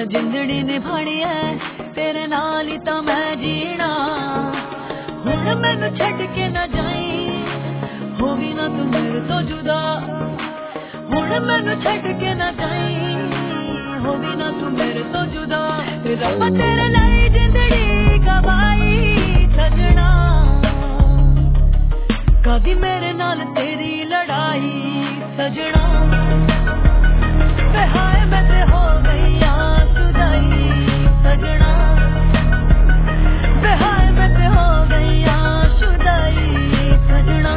जिंदड़ी निभानी है तेरे नाल ही तां मैं जीना हुण मैनू छड्ड के ना जाई होगी ना तू मेरे तो जुदा हुण मैनू छड्ड के ना जाई होगी ना तू मेरे तो जुदा रब्बा तेरे लिए जिंदड़ी गवाई सजना कदी मेरे नाल तेरी लड़ाई सजना हाय मैं ते हो गई जुदाई सजना हाय मैं ते हो गई जुदाई सजना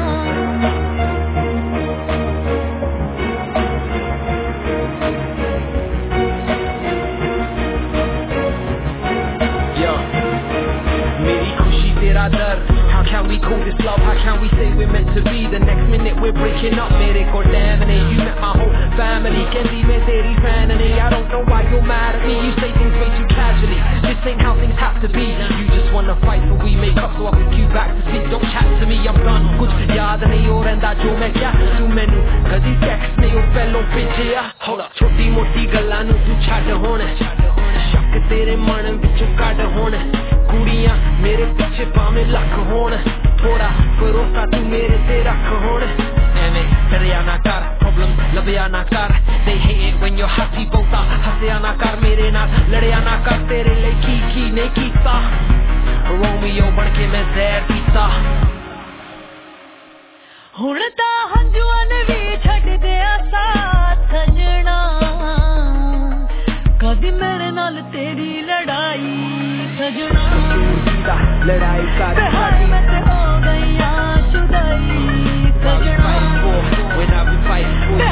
मेरी खुशी तेरा दर्द How can we call this love? How can we say we're meant to be? The next minute we're breaking up. Mere ko laminate. You met my whole family. Kendi mein teri fan nahi. I don't know why you're mad at me. You say things way too casually. This ain't how things have to be. You just wanna fight so we make up so I can cue back to sleep. Don't chat to me. I'm done. Kuch yaad nahi ho rehanda jo main kya tu mainu kadi text nahi ho pehlo bhejiya. Hold up. Choti moti gallan nu tu chhad hone. Shak tere man vichon kad hone. कुड़ियां मेरे पीछे भाਵੇਂ ਲੱਖ ਹੋਣ ਥੋੜਾ ਭਰੋਸਾ ਤੂੰ ਮੇਰੇ ਤੇ ਰੱਖ ਹੁਣ ਐਵੇਂ ਡਰਿਆ ਨਾ ਕਰ ਪ੍ਰੋਬਲਮ ਲੱਭਿਆ ਨਾ ਕਰ they hate it when you're happy ਬਹੁਤਾ ਹੱਸਿਆ ਨਾ ਕਰ ਮੇਰੇ ਨਾਲ ਲੜਿਆ ਨਾ ਕਰ ਤੇਰੇ ਲਈ ਕੀ ਨਹੀਂ ਕੀਤਾ ਰੋਮੀਓ ਬਣ ਕੇ ਮੈਂ ਜ਼ਹਿਰ ਪੀਤਾ ਹੁਣ ਤਾਂ ਹੰਝੂਆਂ ਨੇ ਵੀ ਛੱਡ ਗਿਆ ਸਾਥ ਸਜਣਾ ਕਦੀ ਮੇਰੇ ਨਾਲ ਤੇਰੀ ਲੜਾਈ सजना लड़ाई का मैं ते हो गई जुदाई सजना when I be fighting for